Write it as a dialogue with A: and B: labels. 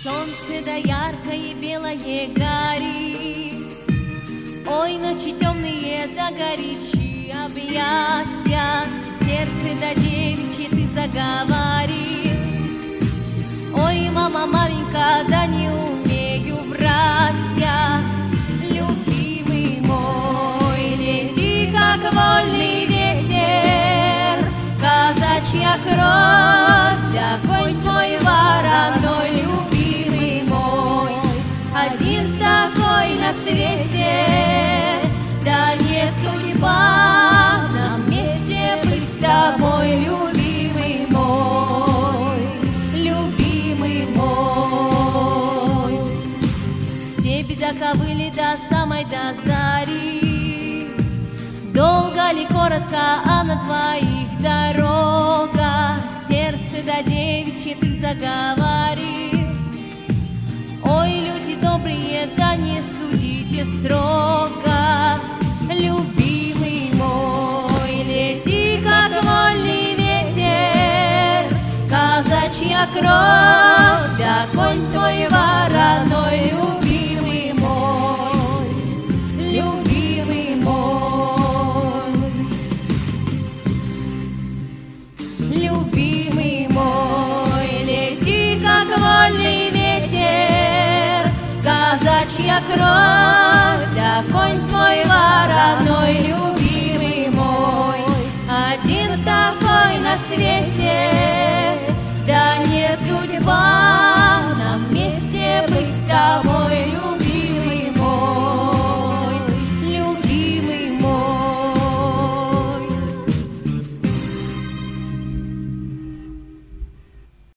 A: Солнце да яркое белое горит, ой, ночи темные да горячие объятия, сердце да девичье ты заговорит. Ой, мама, маменька, да не умею врать я. Любимый мой, лети, как вольный ветер, казачья кровь, огонь твой вороной, любимый мой, один такой на свете, да не судьба нам вместе быть с тобой, любимый мой, любимый мой. Степь до ковыли до самой до зари, долго ли, коротко, а на двоих дорога, сердце да девичье ты заговори. Ой, люди добрые, да не судите строго, любимый мой, лети, как вольный ветер, казачья кровь, да конь твой вороной, любимый мой, любимый мой, любимый мой, лети, как вольный ветер, казачья кровь, да конь твой вороной, любимый мой, один такой на свете,